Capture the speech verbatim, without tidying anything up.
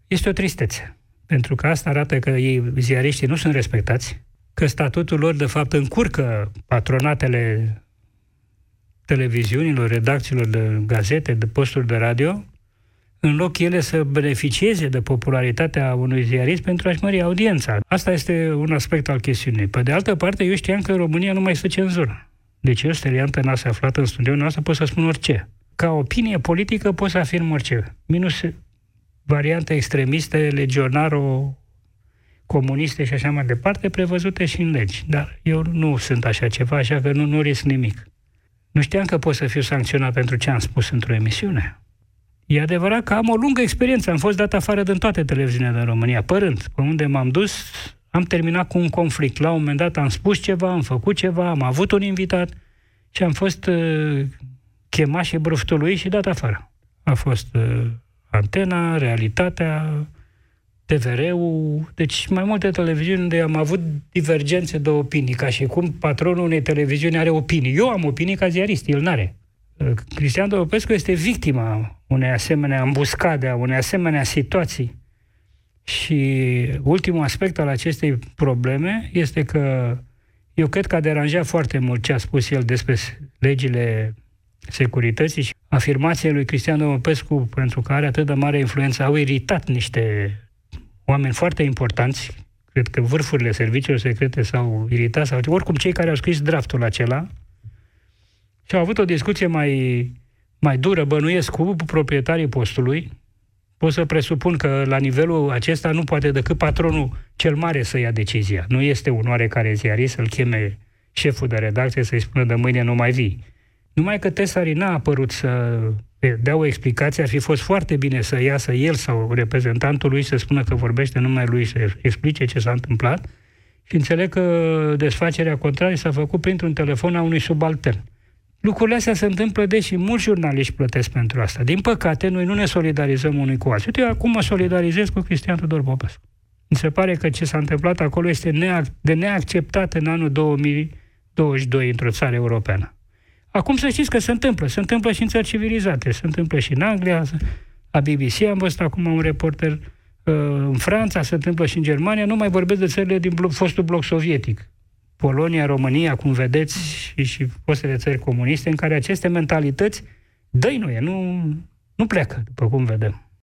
Este o tristețe, pentru că asta arată că ei, ziariștii, nu sunt respectați, că statutul lor, de fapt, încurcă patronatele televiziunilor, redacțiilor de gazete, de posturi de radio, în loc ele să beneficieze de popularitatea unui ziarist pentru a-și mări audiența. Asta este un aspect al chestiunii. Pe de altă parte, eu știam că în România nu mai este cenzură. Deci eu, Stelian Tănase, aflat în studioul nostru, pot să spun orice. Ca opinie politică pot să afirm orice. Minus variante extremiste, legionaro, comuniste și așa mai departe, prevăzute și în legi. Dar eu nu sunt așa ceva, așa că nu, nu risc nimic. Nu știam că pot să fiu sancționat pentru ce am spus într-o emisiune. E adevărat că am o lungă experiență. Am fost dat afară din toate televiziunile din România, părând. Pe unde m-am dus, am terminat cu un conflict. La un moment dat am spus ceva, am făcut ceva, am avut un invitat și am fost uh, chemat și bruftului și dat afară. A fost uh, Antena, Realitatea, T V R-ul, deci mai multe televiziuni unde am avut divergențe de opinii, ca și cum patronul unei televiziuni are opinii. Eu am opinii ca ziarist, el n-are. Cristian Dobropescu este victima unei asemenea ambuscade, a unei asemenea situații. Și ultimul aspect al acestei probleme este că eu cred că a deranjat foarte mult ce a spus el despre legile securității și afirmațiile lui Cristian Dobropescu, pentru că are atât de mare influență, au iritat niște oameni foarte importanți. Cred că vârfurile serviciilor secrete s-au iritat, sau oricum cei care au scris draftul acela, și au avut o discuție mai, mai dură, bănuiesc, cu proprietarii postului. Pot să presupun că la nivelul acesta nu poate decât patronul cel mare să ia decizia. Nu este un oarecare ziarist să-l cheme șeful de redacție să-i spună de mâine nu mai vii. Numai că Tesari n-a apărut să dea o explicație, ar fi fost foarte bine să iasă el sau reprezentantul lui să spună că vorbește numai lui, să explice ce s-a întâmplat, și înțeleg că desfacerea contrară s-a făcut printr-un telefon a unui subaltern. Lucrurile astea se întâmplă, deși mulți jurnaliști plătesc pentru asta. Din păcate, noi nu ne solidarizăm unui cu alții. Eu acum mă solidarizez cu Cristian Tudor Popescu. Mi se pare că ce s-a întâmplat acolo este de neacceptat în anul două mii douăzeci și doi într-o țară europeană. Acum să știți că se întâmplă. Se întâmplă și în țări civilizate. Se întâmplă și în Anglia, la B B C am văzut acum un reporter, în Franța, se întâmplă și în Germania. Nu mai vorbesc de țările din fostul bloc sovietic. Polonia, România, cum vedeți, și, și fostele țări comuniste, în care aceste mentalități dăinuie, nu, nu pleacă, după cum vedem.